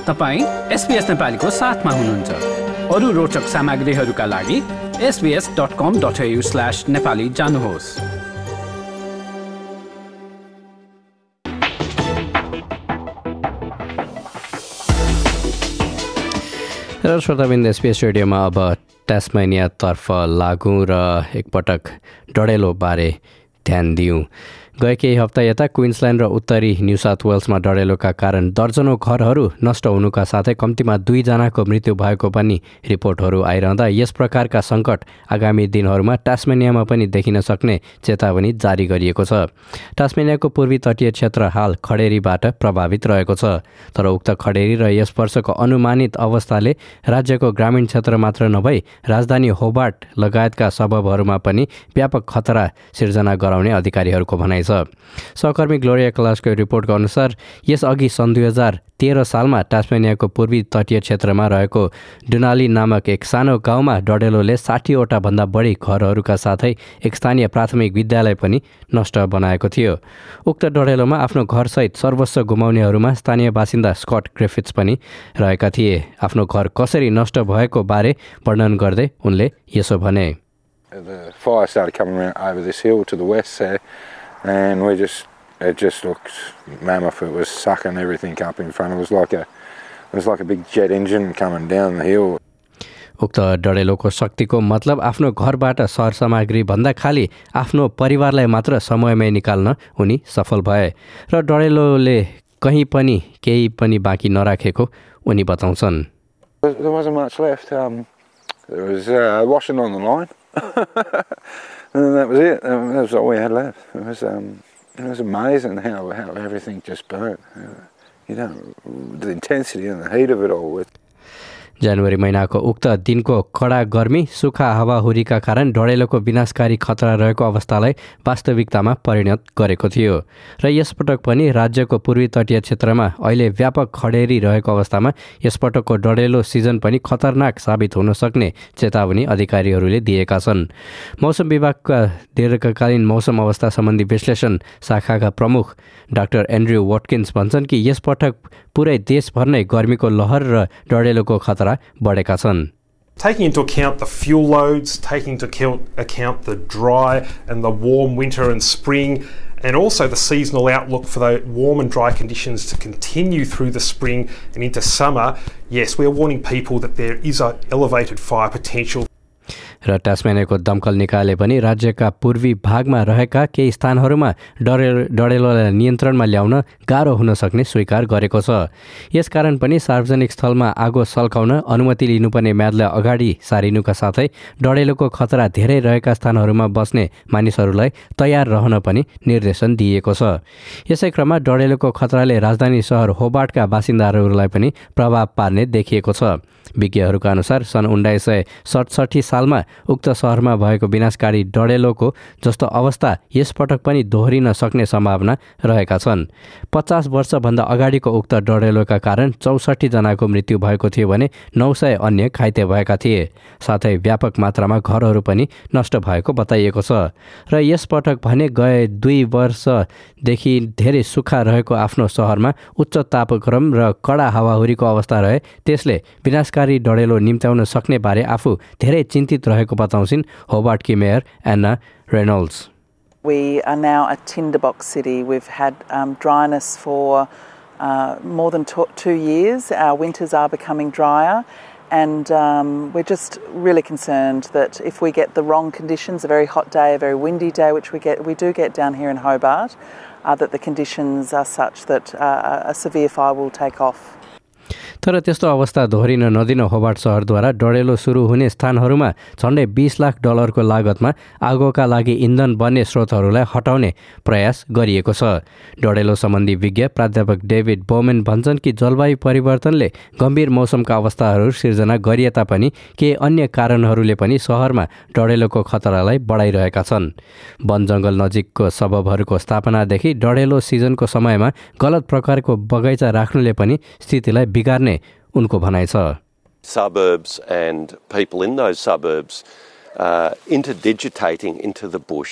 तपाईं SBS नेपालीको साथमा हुनुहुन्छ। अरू रोचक सामग्रीहरूका लागि sbs.com.au/nepali जानुहोस्। र श्रोताबिन्द SBS रेडियोमा अब टास्मानियातर्फ लागौँ र एकपटक डढेलो बारे ध्यान दिउँ। गए केही हप्ता यता क्विन्सल्यान्ड र उत्तरी न्यू साउथ वेल्समा डढेलोका कारण दर्जनौं घरहरू नष्ट हुनुका साथै कम्तीमा 2 जनाको मृत्यु भएको पनि रिपोर्टहरू आइरहँदा यस प्रकारका सङ्कट आगामी दिनहरूमा टास्मेनियामा पनि देखिन सक्ने चेतावनी जारी गरिएको छ। टास्मेनियाको पूर्वी तटीय क्षेत्र हाल खडेरीबाट प्रभावित रहेको छ, तर उक्त खडेरी र यस वर्षको अनुमानित अवस्थाले राज्यको ग्रामीण क्षेत्र मात्र नभई राजधानी होबार्ट लगायतका सबबहरूमा पनि व्यापक खतरा सिर्जना गराउने अधिकारीहरूको भनाइ छ। सहकर्मी ग्लोरिया क्लासको रिपोर्टको अनुसार यसअघि सन् 2013 सालमा टास्मेनियाको पूर्वी तटीय क्षेत्रमा रहेको डुनाली नामक एक सानो गाउँमा डढेलोले 60वटा भन्दा बढी घरहरूका साथै एक स्थानीय प्राथमिक विद्यालय पनि नष्ट बनाएको थियो। उक्त डढेलोमा आफ्नो घरसहित सर्वस्व गुमाउनेहरूमा स्थानीय बासिन्दा स्कट ग्रिफिथ्स पनि रहेका थिए। आफ्नो घर कसरी नष्ट भएको बारे वर्णन गर्दै उनले यसो भने। The fire started coming around over this hill to the west there, and it just looked mammoth. It was sucking everything up in front. It was like a big jet engine coming down the hill. उक्त डढेलोको शक्तिको मतलब आफ्नो घरबाट सरसामग्री भन्दा खाली आफ्नो परिवारलाई मात्र समयमै निकाल्न उनी सफल भए र डढेलोले कहीँ पनि केही पनि बाँकी नराखेको उनी बताउँछन्। There wasn't much left. There was washing on the line. And that was it. That was all we had left. It was amazing how everything just burnt. The intensity and the heat of it all. जनवरी महिनाको उक्त दिनको कडा गर्मी सुक्खा हावाहुरीका कारण डढेलोको विनाशकारी खतरा रहेको अवस्थालाई वास्तविकतामा परिणत गरेको थियो र यसपटक पनि राज्यको पूर्वी तटीय क्षेत्रमा अहिले व्यापक खडेरी रहेको अवस्थामा यसपटकको डढेलो सिजन पनि खतरनाक साबित हुन सक्ने चेतावनी अधिकारीहरूले दिएका छन्। मौसम विभागका दीर्घकालीन मौसम अवस्था सम्बन्धी विश्लेषण शाखाका प्रमुख डाक्टर एन्ड्रयू वाटकिन्स भन्छन् कि यसपटक पुरै देशभर नै गर्मीको लहर र डढेलोको खतरा बढेका छन्। Taking into account the fuel loads, taking into account the dry and the warm winter and spring, and also the seasonal outlook for the warm and dry conditions to continue through the spring and into summer, yes, we are warning people that there is an elevated fire potential. र टास्मेनियाको दमकल निकायले पनि राज्यका पूर्वी भागमा रहेका केही स्थानहरूमा डढेलोलाई नियन्त्रणमा ल्याउन गाह्रो हुन सक्ने स्वीकार गरेको छ। यसकारण पनि सार्वजनिक स्थलमा आगो सल्काउन अनुमति लिनुपर्ने म्यादलाई अगाडि सारिनुका साथै डढेलोको खतरा धेरै रहेका स्थानहरूमा बस्ने मानिसहरूलाई तयार रहन पनि निर्देशन दिइएको छ। यसै क्रममा डढेलोको खतराले राजधानी सहर होबार्टका बासिन्दाहरूलाई पनि प्रभाव पार्ने देखिएको छ। विज्ञहरूका अनुसार सन् 1967 सालमा उक्त सहरमा भएको विनाशकारी डढेलोको जस्तो अवस्था यसपटक पनि दोहोरिन सक्ने सम्भावना रहेका छन्। 50 वर्षभन्दा अगाडिको उक्त डढेलोका कारण 64 जनाको मृत्यु भएको थियो भने 900 अन्य घाइते भएका थिए। साथै व्यापक मात्रामा घरहरू पनि नष्ट भएको बताइएको छ र यसपटक भने गए 2 वर्षदेखि धेरै सुक्खा रहेको आफ्नो सहरमा उच्च तापक्रम र कडा हावाहुरीको अवस्था रहे त्यसले विनाशकारी डढेलो निम्त्याउन सक्ने बारे आफू धेरै चिन्तित रहेको बताउँछिन् होबार्टकी mayor Anna Reynolds. We are now a tinderbox city. We've had dryness for more than 2 years. Our winters are becoming drier, and we're just really concerned that if we get the wrong conditions, a very hot day, a very windy day, which we do get down here in Hobart, that the conditions are such that a severe fire will take off. तर त्यस्तो अवस्था दोहोरिन नदिन Hobart सहरद्वारा डढेलो सुरु हुने स्थानहरूमा झन्डै $20 लाख को लागतमा आगोका लागि इन्धन बन्ने स्रोतहरूलाई हटाउने प्रयास गरिएको छ। डढेलो सम्बन्धी विज्ञ प्राध्यापक डेभिड बोमेन भन्छन् कि जलवायु परिवर्तनले गम्भीर मौसमका अवस्थाहरू सिर्जना गरिए तापनि केही अन्य कारणहरूले पनि सहरमा डढेलोको खतरालाई बढाइरहेका छन्। वन जङ्गल नजिकको सबबहरूको स्थापनादेखि डढेलो सिजनको समयमा गलत प्रकारको बगैँचा राख्नुले पनि स्थितिलाई बिगार्ने उनको भनाइ छ। Suburbs and people in those suburbs interdigitating into the bush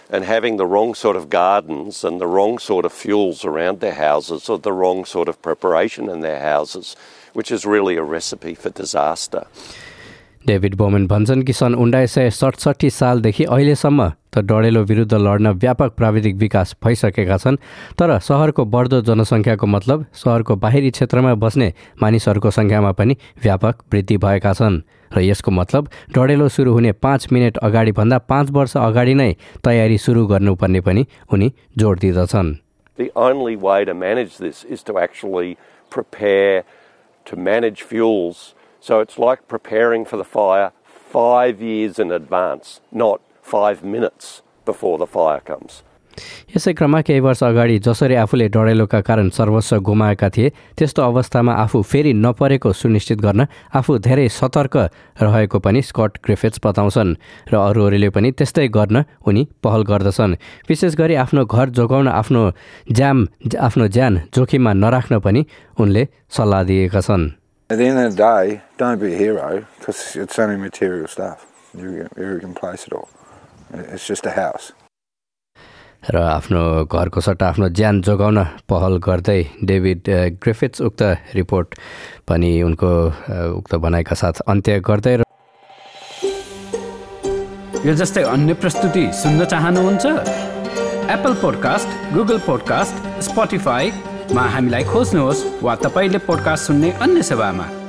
and having the wrong sort of gardens and the wrong sort of fuels around their houses or the wrong sort of preparation in their houses, which is really a recipe for disaster. David Bowman भन्छन् कि सन् 1967 सालदेखि अहिलेसम्म त डढेलो विरुद्ध लड्न व्यापक प्राविधिक विकास भइसकेका छन्, तर सहरको बढ्दो जनसङ्ख्याको मतलब सहरको बाहिरी क्षेत्रमा बस्ने मानिसहरूको सङ्ख्यामा पनि व्यापक वृद्धि भएका छन् र यसको मतलब डढेलो सुरु हुने 5 मिनेट अगाडिभन्दा 5 वर्ष अगाडि नै तयारी सुरु गर्नुपर्ने पनि उनी जोड दिँदछन्. The only way to manage this is to actually prepare to manage fuels. So it's like preparing for the fire 5 years in advance, not 5 minutes before the fire comes. यसै क्रममा केही वर्ष अगाडि जसरी आफूले डढेलोका कारण सर्वस्व गुमाएका थिए त्यस्तो अवस्थामा आफू फेरि नपरेको सुनिश्चित गर्न आफू धेरै सतर्क रहेको पनि स्कट ग्रिफिथ्स बताउँछन् र अरूहरूले पनि त्यस्तै गर्न उनी पहल गर्दछन्. विशेष गरी आफ्नो घर जोगाउन आफ्नो ज्यान जोखिममा नराख्न पनि उनले सल्लाह दिएका छन्. At the end of the day, don't be a hero because it's only material stuff. You can place it all. It's just a house. र आफ्नो घरको सट्टा आफ्नो ज्यान जोगाउन पहल गर्दै डेभिड ग्रिफिथ्स उक्त रिपोर्ट पनि उनको उक्त भनाइका साथ अन्त्य गर्दै. यो जस्तै अन्य प्रस्तुति सुन्न चाहनुहुन्छ? एप्पल पोडकास्ट, गुगल पोडकास्ट, स्पोटिफाईमा हामीलाई खोज्नुहोस् वा तपाईले पोडकास्ट सुन्ने अन्य सेवामा.